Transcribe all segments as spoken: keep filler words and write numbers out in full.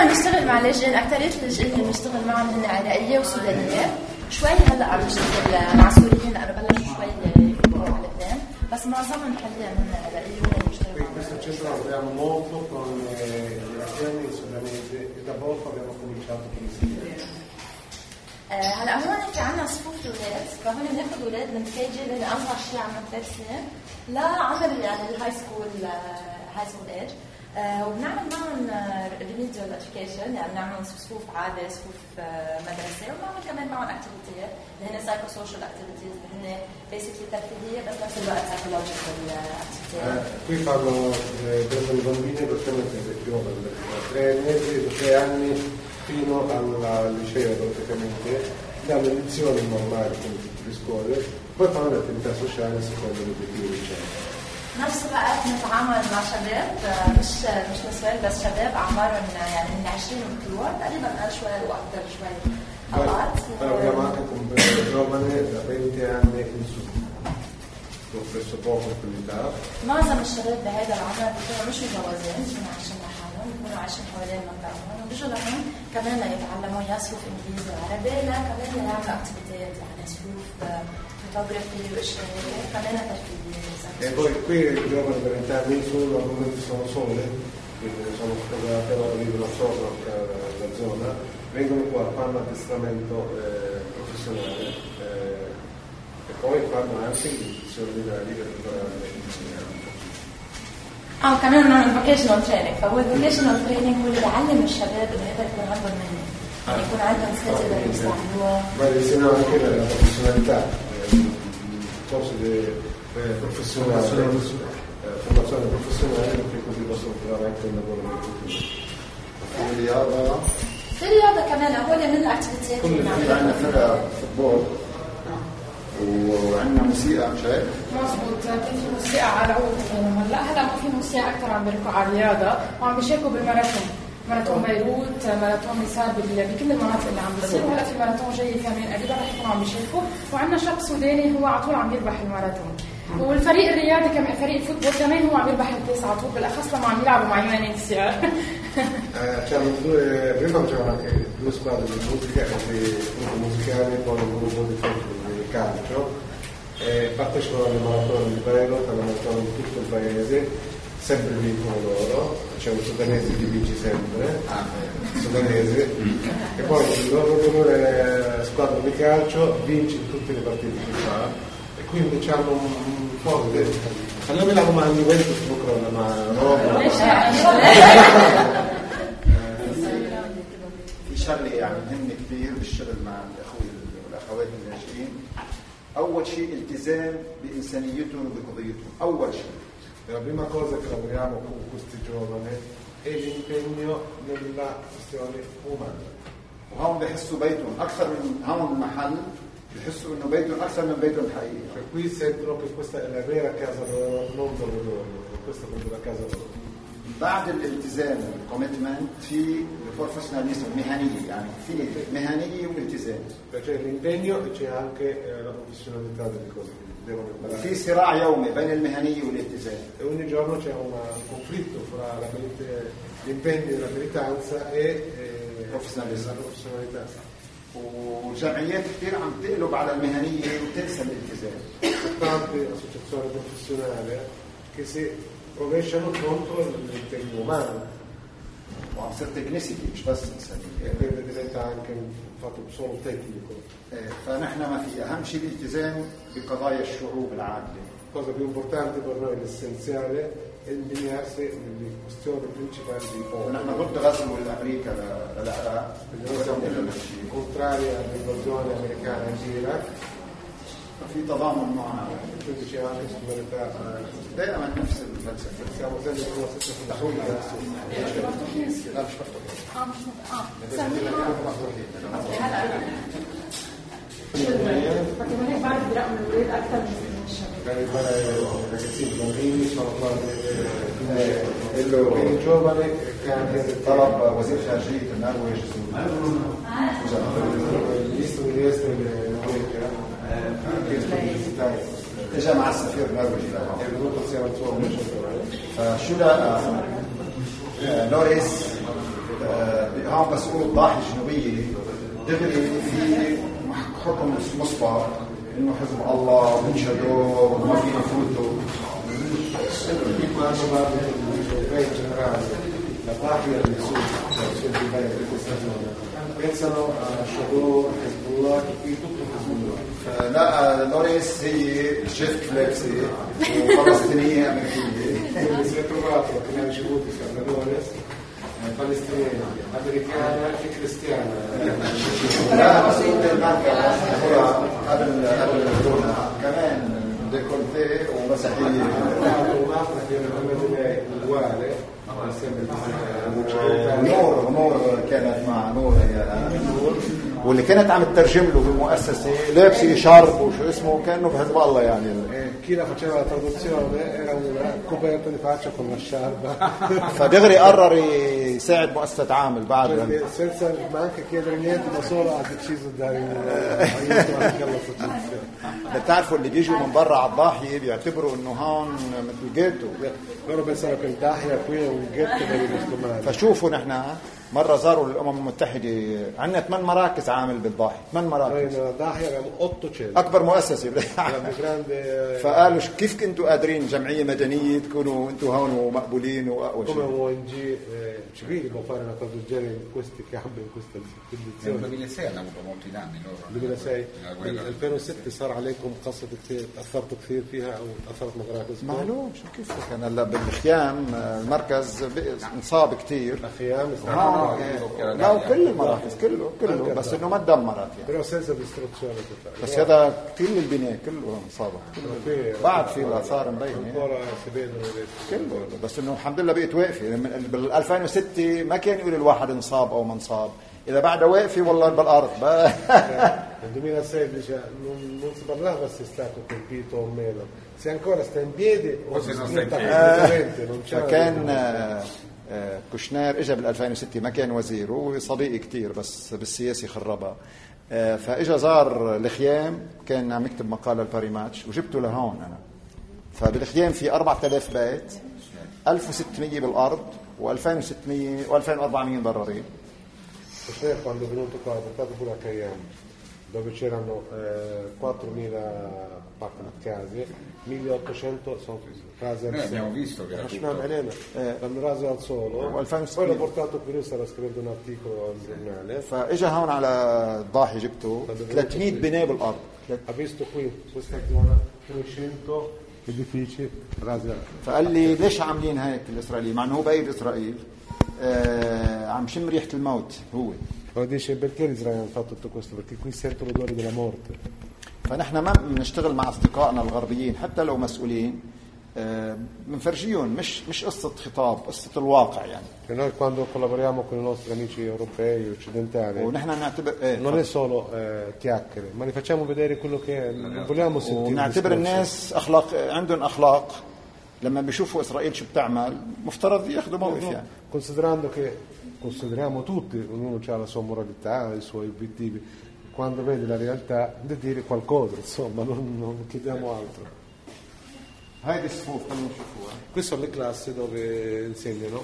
نحن بنشتغل مع لاجئين، أكثرية اللاجئين اللي بنشتغل معهم هن عراقية وسودانية. شوي هلا عم نشتغل مع سوريين لأنه بلشوا شوي يفوتوا على لبنان، بس معظمهم حاليا هن عراقية وهن بيشتغلوا معهم. Questo centro lavoriamo molto con gli iracheni e i sudanesi e da poco abbiamo cominciato con i siriani. هلا هون في عنا صفوف الاولاد، فهون بناخذ اولاد من كي جي اللي اصغر شيء عمرهم ثلاث سنين لعمر يعني الهاي سكول هاي سكول ايج، وبنعمل معهم ريميديال اديوكيشن، يعني بنعمل صفوف عاده، صفوف مدرسه، وبنعمل كمان معهم اكتيفيتيات اللي هن سايكو سوشيال اكتيفيتيز اللي هن بيسكلي ترفيهيه بس نفس الوقت سايكولوجيكال اكتيفيتيات. Qui fanno prendono i bambini praticamente giovani, da tre mesi, da tre anni fino al liceo praticamente, danno lezioni normali come tutte le scuole, poi fanno le attività sociali secondo l'obiettivo del liceo. نفس الوقت نتعامل مع شباب مش مش نسوان بس شباب اعمارهم يعني من عشرين وطلوع تقريبا اقل شوي واكثر شوي اوقات. Lavoriamo anche con giovani da venti anni in su, presso poco più di età. معظم الشباب بهذا العمر بيكونوا مش متجوزين، بيكونوا عايشين لحالهم، بيكونوا عايشين حوالين منطقتهم، وبيجوا لهون كمان ليتعلموا يا صفوف انجليزي وعربي، لا كمان ليعملوا اكتيفيتيات يعني صفوف فوتوغرافي واشياء هيك كمان ترفيهيه. E poi qui i giovani da venti anni in su normalmente sono sole, quindi sono però vivono sopra la zona, vengono qua, fanno addestramento eh, professionale eh, e poi fanno anche istruzione di per preparare l'insegnamento. اه كمان بنعمل فوكيشنال تريننج، فهو الفوكيشنال تريننج هو اللي بيعلم الشباب انه يقدر يكون عندهم مهنه، يعني يكون عندهم سكيلز يقدروا يستعملوها. Ma insegna anche la professionalità, il corso di professionale, formazione professionale perché così possono trovare anche un lavoro nel futuro. في رياضة في رياضة كمان هو من الاكتيفيتيات اللي في عندنا فرقة فوتبول وعندنا موسيقى مش هيك؟ مظبوط، كان في موسيقى على اول كلام، هلا هلا ما في موسيقى اكثر عم بيركوا على الرياضه وعم بيشاركوا بالماراثون، ماراثون بيروت، ماراثون صار بكل المناطق اللي عم بيصير، وهلا في ماراثون جاي كمان قريبا رح يكونوا عم بيشاركوا، وعندنا شاب سوداني هو على طول عم يربح الماراثون. والفريق الرياضي كمان فريق الفوتبول كمان هو عم يربح الكاس على طول، بالاخص لما عم يلعبوا مع يوناني السيار. C'erano due, prima c'erano anche due squadre di musica, di musicali, poi un gruppo di, di calcio, e partecipano alle maratone di Beirut, alle maratone di tutto il paese, sempre vincono loro, c'è un sudanese che vince sempre, sudanese, e poi il loro due squadre di calcio vince in tutte le partite che fa, e quindi hanno un po' di... خليهم يلعبوا مع اليوفنتوس بكره ولا مع روما. في شغله يعني مهم كثير بالشغل مع الاخوه والاخوات اللاجئين. اول شيء التزام بانسانيتهم وبقضيتهم، اول شيء. La prima cosa che lavoriamo con questi giovani è l'impegno nella questione umana. وهون بحسوا بيتهم اكثر من هون المحل، بحسوا انه بيتهم اكثر من بيتهم الحقيقي. Per cui sentono che questa è la vera casa loro, non dove loro, questa è proprio la casa loro. بعد الالتزام والكوميتمنت في البروفيشناليزم، مهنيه، يعني في مهنيه والتزام. C'è l'impegno e c'è anche eh, la professionalità delle cose che devono imparare. في صراع يومي بين المهنيه والالتزام. E ogni giorno c'è una, un conflitto fra la, l'impegno e la militanza e eh, la professionalità. وجمعيات كثير عم تقلب على المهنيه وتنسى الالتزام. Tante associazioni professionali che si rovesciano contro l'impegno umano. وعم تصير تكنيسيتي مش بس انسانيه. E quindi diventa anche un fatto solo tecnico. فنحن ما في اهم شيء الالتزام بقضايا الشعوب العادله. La cosa più importante per noi, l'essenziale, è impegnarsi nelle questioni principali dei popoli. نحن ضد غزو الامريكا للعراق، contrari all'invasione americana in Iraq. في تضامن معنا. Quindi c'è anche solidarietà. دائما نفس الفلسفه. Siamo sempre sulla stessa filosofia. لا مش مفتوح. اه مش اه فكمان بعد برقم الولاد اكثر من I ragazzini bambini sono qua e i giovani che hanno طلب وزير خارجيه النرويج il ministro degli esteri della Norvegia anche l'università اجى مع السفير النرويجي لهون. è venuto insieme al suo ambasciatore. فشو لقى لوريس هون بس قولوا الضاحية الجنوبية دغري في حكم مسبق إنه حزب الله وبنشهدوا وما فينا نفوتوا. la patria del sud, pensano a Shador, Hezbollah, qui tutto Hezbollah. لا لوريس هي شيف فليكسي وفلسطينية أمريكية. Quindi si è trovato che ne ha ricevuto Lores, palestinese, americana e cristiana. لا بس قلت الماركة قبل قبل الكورونا كمان ديكولتي ومسيحية. Un'altra che è uguale. نور نور كانت مع نور واللي كانت عم تترجم له بالمؤسسه لابسه شرب وشو اسمه كانه بحزب الله يعني. Chi la faceva la traduzione era un coperto di faccia con una sciarpa. فدغري قرر يساعد مؤسسه عامل بعد senza neanche chiedere niente da solo ha deciso di dare aiuto anche all'associazione. بتعرفوا اللي بيجوا من برا على الضاحيه بيعتبروا انه هون مثل جيتو. loro pensano che il Dahia qui è un ghetto per i musulmani. فشوفوا نحن مره زاروا الامم المتحده عندنا ثمان مراكز عامل بالضاحيه ثمان مراكز. Dahia abbiamo otto centri. اكبر مؤسسه فقالوا كيف كنتوا قادرين جمعيه مدنيه تكونوا انتم هون ومقبولين واقوى شيء. come O N G civili può fare una cosa del genere in questi campi, in queste condizioni. nel duemilasei hanno avuto molti danni loro. duemilasei ألفين وستة صار عليكم قصة كثير تأثرتوا كثير فيها أو تأثرت مراكز. معلوم شو كيف كان هلا بالخيام المركز انصاب كثير. الخيام لا وكل المراكز كله كله بس انه ما تدمرت يعني. senza distruzione totale. بس هذا كل البناء كله انصاب. بعد في الاثار مبينه. كله بس انه الحمد لله بقيت واقفه. بال ألفين وستة ما كان يقول الواحد انصاب او ما انصاب. إذا بعد واقفي والله بالأرض. Nel duemilasei dice non, non si parlava se è stato colpito o meno, se ancora sta in piedi o se sta completamente. Non c'è. فكان كوشنير اجى بال ألفين وستة ما كان وزير وصديقي كتير بس بالسياسي خربها. فاجى زار الخيام كان عم يكتب مقاله الباريماتش وجبته لهون انا. فبالخيام في أربعة آلاف بيت ألف وستمية بالارض وألفين وستمية وألفين وأربعمية مضررين. Cioè, quando è venuto qua, è portato pure a Cayenne, dove c'erano eh, quattromila case, milleottocento sono case al suolo. Abbiamo visto che era l'hanno raso al suolo, poi l'ho portato qui, lui stava scrivendo un articolo al giornale. فاجا هون على الضاحي جبته ثلاثمية بناء بالارض. Ha visto qui questa zona trecento edifici rasi. فقال لي ليش عاملين هيك الاسرائيليين مع انه هو بايد اسرائيل. آه عم شم ريحة الموت هو. Lo dice perché l'Israele hanno fatto tutto questo? Perché qui sento l'odore della morte. فنحن ما بنشتغل مع اصدقائنا الغربيين حتى لو مسؤولين بنفرجيهم آه مش مش قصة خطاب قصة الواقع يعني. E noi quando collaboriamo con i nostri amici europei occidentali ونحن نعتبر eh, non è solo eh, chiacchiere, ma li facciamo vedere quello che è, non vogliamo sentire. ونعتبر الناس أخلاق عندهم أخلاق لما بيشوفوا إسرائيل شو بتعمل مفترض ياخذوا موقف يعني. Considerando che consideriamo tutti, ognuno ha la sua moralità, i suoi obiettivi, quando vede la realtà deve dire qualcosa, insomma, non, non chiediamo altro. هاي الصفوف خلينا نشوفوها. Queste sono le classi dove insegnano.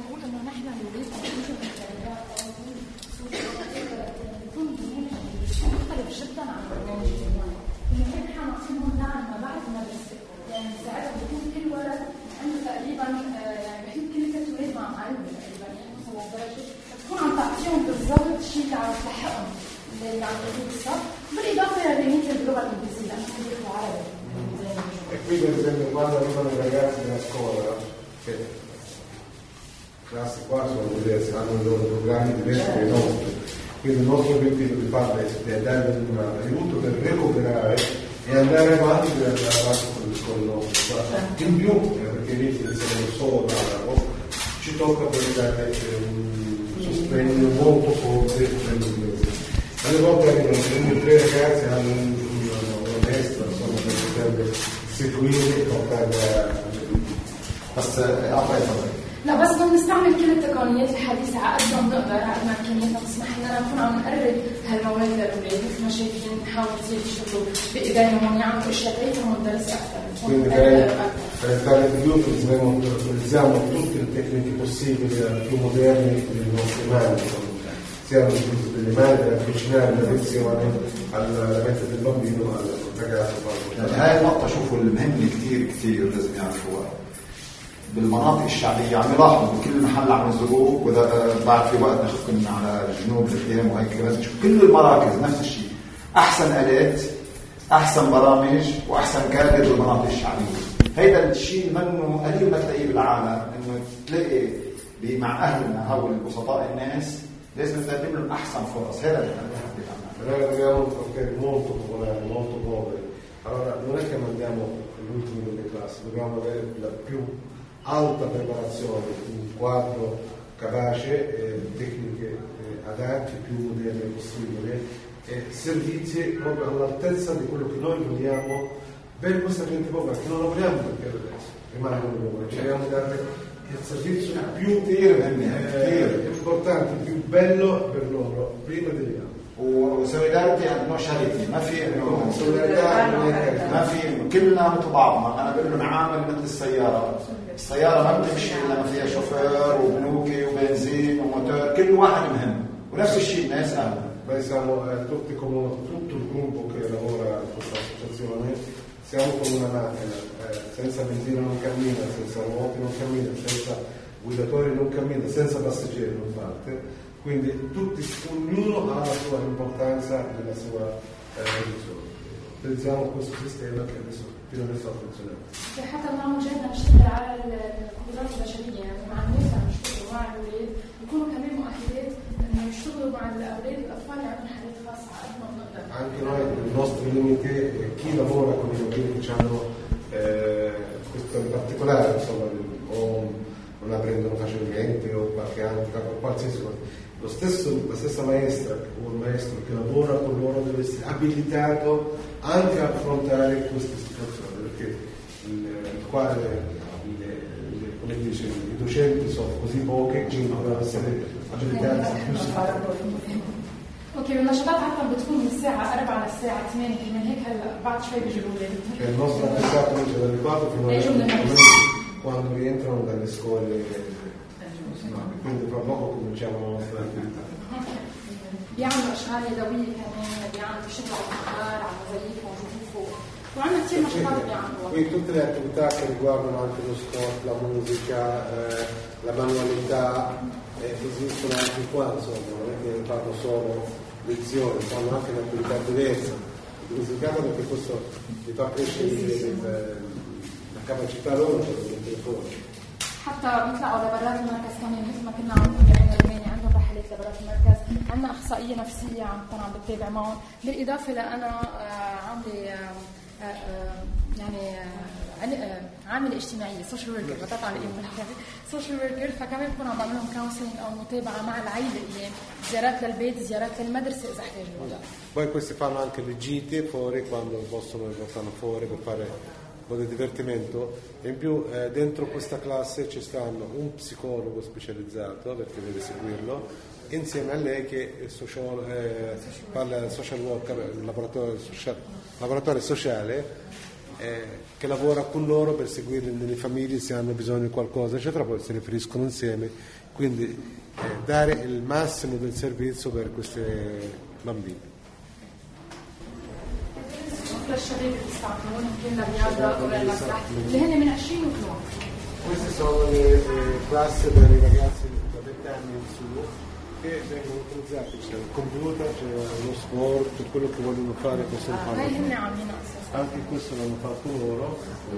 تكون عم تعطيهم بالضبط شيء اللي عم تلحقهم اللي عم يقولوا بالضبط بالاضافه للميت باللغه الانجليزيه لانه بيقولوا عربي. E qui per esempio quando arrivano i ragazzi della scuola, che classi qua sono diverse, hanno i loro programmi diversi dai nostri, quindi il nostro obiettivo di farlo è dare un aiuto per recuperare e andare avanti per andare avanti con il nostro. In più, perché lì si insegnano solo l'arabo, ci tocca per dare un sostegno molto forte per l'inglese. Alle volte arrivano tre ragazzi hanno una destra, insomma, per poter seguire e portare بس أعطي تفضل. لا بس بدنا نستعمل كل التقنيات الحديثة على قد ما بنقدر على ما إمكانياتنا تسمح لنا نكون عم نقرب هالمواد للأولاد مثل ما شايفين نحاول نصير يشتغلوا بإيديهم يعملوا أشياء تعيدهم الدرس أكثر. Per entrare di più utilizziamo tutte le tecniche possibili, più moderne dei nostri mani. siano delle mani per avvicinare l'attenzione alla mente del bambino al ragazzo. يعني هاي النقطة شوفوا المهمة كثير كثير لازم يعرفوها. بالمناطق الشعبية عم يلاحظوا بكل محل عم يزوروه، وإذا بعد في وقت ناخذكم على جنوب الخيام وهيك لازم تشوفوا كل المراكز نفس الشيء. أحسن آلات، أحسن برامج، وأحسن كادر بالمناطق الشعبية. هيدا الشيء منه قليل ما تلاقيه بالعالم، إنه تلاقي مع أهلنا هؤلاء البسطاء الناس لازم نقدم لهم أحسن فرص. هذا اللي أنا بحب أعمله. Noi abbiamo un quartiere molto popolare, molto povero. Allora non è che mandiamo l'ultimo delle classi, dobbiamo avere la più alta preparazione, un quadro capace, eh, tecniche eh, adatte, più moderne possibile, e servizi proprio all'altezza di quello che noi vogliamo per questa gente povera, che non lo vogliamo perché adesso rimangono poveri, ci vogliamo dare il servizio più eh, importante, più bello per loro, prima degli altri. وسوليداريتي عند نو شاريتي، ما في انه سوليداريتي ما في كلنا مثل بعضنا. انا بقول له نعامل مثل السياره، السياره ما بتمشي الا ما فيها شوفير وبنوكي وبنزين وموتور، كل واحد مهم، ونفس الشيء الناس اهلا. Noi siamo eh, tutti come tutto il gruppo che lavora in questa associazione, siamo come una macchina, eh, senza benzina non cammina, senza ruote non cammina, senza guidatori non cammina, senza passeggeri non parte. Quindi tutti, ognuno ha la sua importanza nella sua religione. Utilizziamo questo sistema che adesso fino adesso ha funzionato. حتى النظام جاينا نشتغل على القدرات البشريه، يعني مع الناس عم يشتغلوا مع الاولاد، يكونوا كمان مؤهلات انه يشتغلوا مع الاولاد الاطفال اللي عندهم حالات خاصه على قد ما بنقدر. Anche noi il nostro limite, chi lavora con i bambini che hanno eh, questo in particolare, insomma, o non apprendono facilmente o qualche handicap o qualsiasi cosa. Lo stesso, la stessa maestra o il maestro che lavora con loro deve essere abilitato anche a affrontare queste situazioni, perché il, il quale, il, il, come dice, i docenti sono così pochi che devono essere abilitati più sicuramente. اوكي، والنشاطات حتى بتكون من الساعه أربعة للساعه ثمانية، كمان هيك هلا بعد شوي بيجوا الاولاد. Il nostro appestato invece dalle quattro fino alle cinque quando rientrano dalle scuole. quindi fra poco cominciamo la nostra attività. بيعملوا اشغال يدويه كمان، بيعملوا شغل على النهار على مزايفهم وجفوفهم، وعندنا كثير نشاطات بيعملوها. Quindi tutte le attività che riguardano anche lo sport, la musica, eh, la manualità eh, esistono anche qua, insomma, non è che fanno solo lezioni, fanno anche un'attività diversa, diversificata, perché questo li fa crescere la capacità loro di mettere fuori. حتى بيطلعوا لبرات المركز كمان مثل ما كنا عم نقول بعين الماني، عندهم رحلات لبرات المركز، عندنا اخصائيه نفسيه عم عم بتتابع معهم، بالاضافه لأنا عامله يعني عامله اجتماعيه سوشيال وركر، بتطلع على بالحكي سوشيال وركر، فكمان بكون عم بعمل لهم كونسلنج او متابعه مع العائله، ايام زيارات للبيت، زيارات للمدرسه اذا احتاجوا. Poi questi fanno anche le gite fuori quando possono, portano fuori per fare un po' di divertimento, e in più eh, dentro questa classe ci stanno un psicologo specializzato, perché deve seguirlo, insieme a lei che è social, eh, parla social worker, un laboratorio, social, laboratorio sociale eh, che lavora con loro per seguirli nelle famiglie se hanno bisogno di qualcosa, eccetera, poi si riferiscono insieme, quindi eh, dare il massimo del servizio per questi bambini. للشباب اللي بيستعملون يمكن للرياضه او للمسرح اللي هن من عشرين وطلوع. Queste sono le classi per i ragazzi da venti anni in su che vengono utilizzati, c'è il computer, c'è lo sport, quello che vogliono fare possono fare. هاي هن عاملين Anche questo l'hanno fatto loro.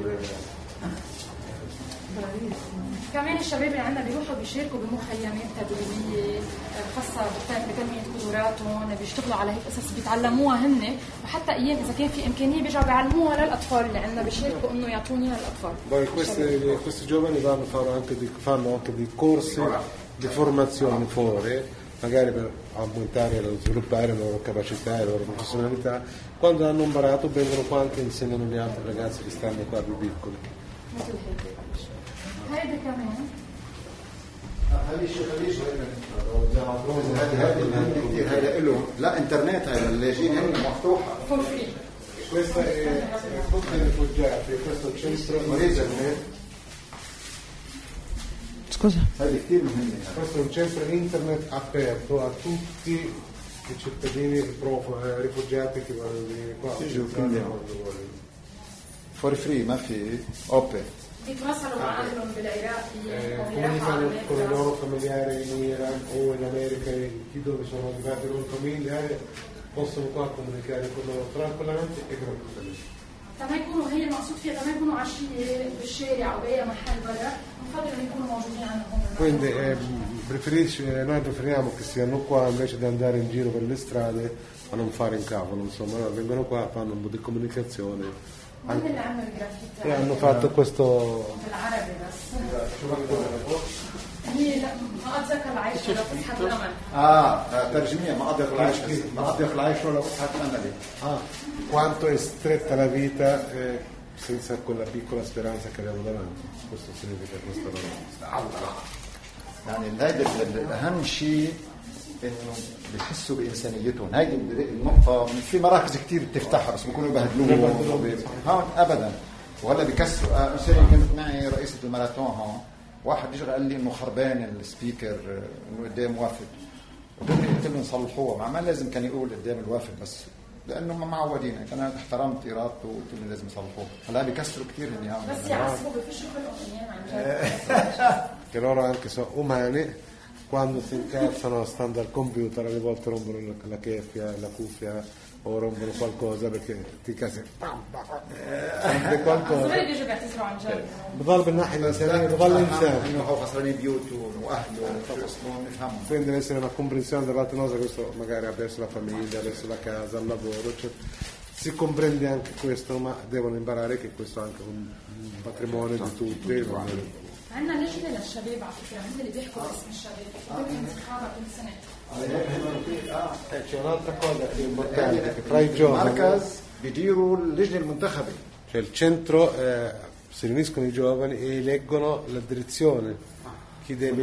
كمان الشباب اللي عندنا بيروحوا بيشاركوا بمخيمات تدريبيه خاصه بتنميه قدراتهم، بيشتغلوا على هيك قصص بيتعلموها هن، وحتى ايام اذا كان في امكانيه بيرجعوا بيعلموها للاطفال اللي عندنا، بيشاركوا انه يعطوني للاطفال. Poi questi, questi giovani vanno fanno anche di, fanno anche dei corsi di formazione fuori, magari per aumentare e sviluppare le loro capacità e le loro professionalità. Quando hanno imparato vengono qua anche insegnano gli altri ragazzi che stanno qua più piccoli. مثل هيك هيدا كمان خلي شيء خلي شيء هذا هذا كثير، هذا له لا انترنت، هذا اللاجئين هن مفتوحه فور فري. Questo è tutti i rifugiati, questo centro scusa. Questo è un centro internet aperto a tutti i cittadini prof, eh, rifugiati che vogliono venire qua. فور فري ما في اوبن بيتواصلوا معاهم بالعراقي comunicano con i loro familiari in Iran o in America, chi dove sono arrivati i loro familiari possono qua comunicare con loro tranquillamente e gratuitamente. ما يكونوا هي المقصود فيها ما يكونوا عشية بالشارع او باي محل برا، بنفضل انه يكونوا موجودين عندهم. Quindi eh, preferisce, noi preferiamo che stiano qua invece di andare in giro per le strade a non fare in cavolo, insomma, no, vengono qua, fanno un po' di comunicazione. E hanno fatto questo بالعربي بس هي ما اتذكر العيش ولا فتحة الامل. اه ترجميه ما اضيق العيش ما اضيق العيش ولا فتحة الامل. Ah, quanto è stretta la vita eh, senza quella piccola speranza che abbiamo davanti. Questo significa questa parola. يعني هيدا الاهم شيء انه بيحسوا بانسانيتهم. هيدي النقطه في مراكز كثير بتفتحها بس بيكونوا يبهدلوهم هون ابدا. وهلا بكسروا مثلا كنت معي رئيسه الماراثون هون، واحد اجى قال لي انه خربان السبيكر انه قدام وافد، قلت له نصلحوها. مع ما لازم كان يقول قدام الوافد بس لانه ما معودين، انا احترمت ارادته وقلت له لازم يصلحوها. هلا بكسروا كثير هني هون بس يعصبوا بفشوا كلهم ايام عن جد. Che loro anche sono umani, quando si incazzano stando al computer alle volte rompono la cheffia, la cuffia o rompono qualcosa perché ti incazzi sempre qualcosa. بضل بالناحية الإنسانية بضل إنسان. إنه هو خسرانين بيوته وأهله وفصلهم نفهمهم. Quindi deve essere una comprensione dall'altra cosa, questo magari ha perso la famiglia, ha perso la casa, il lavoro, cioè, si comprende anche questo, ma devono imparare che questo è anche un, un patrimonio di tutti. عندنا لجنة للشباب على فكرة، هم اللي بيحكوا باسم الشباب، وبيكون انتخابها كل سنة. C'è un'altra cosa importante che fra i giovani المركز بيديروا اللجنة المنتخبة. Cioè il centro eh, si riuniscono i giovani e eleggono la direzione. Chi deve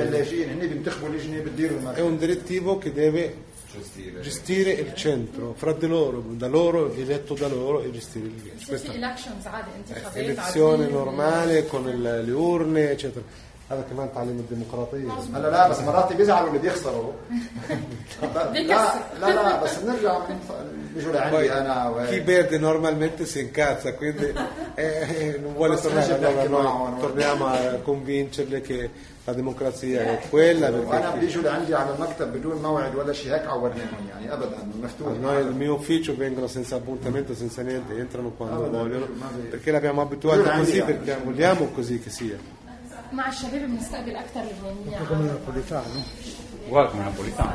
è un direttivo che deve gestire, gestire il centro fra di loro, da loro, eletto da loro e gestire il centro. Elezione normale con il, le urne eccetera. هذا كمان تعليم الديمقراطية. هلا لا بس مرات بيزعلوا اللي بيخسروا. لا لا لا بس نرجع بيجوا لعندي انا. Chi perde normalmente si incazza, quindi eh, non vuole tornare. Allora noi torniamo a convincerle che la democrazia è quella. انا بيجوا لعندي على المكتب بدون موعد ولا شيء هيك عورناهم يعني ابدا مفتوح. Noi nel mio ufficio vengono senza appuntamento, senza niente, entrano quando vogliono, perché l'abbiamo abituato così, perché vogliamo così che sia. مع الشباب بنستقبل اكثر لبنانيين. Come napoletano. Uguale come napoletano.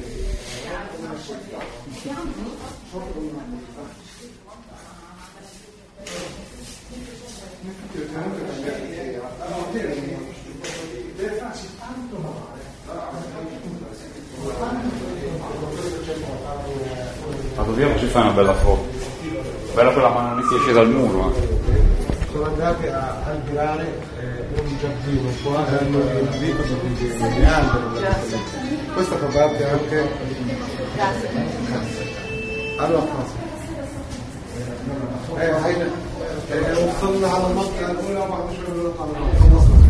Ma dobbiamo ci fare una bella foto. Bella quella mano non si esce dal muro. Eh. Sono andati a albirare eh, un giardino qua e hanno riempito di alberi. Questa fa parte anche. Grazie. Allora, eh, وصلنا على المنطقة الأولى وبعد شوي بنطلع على المنطقة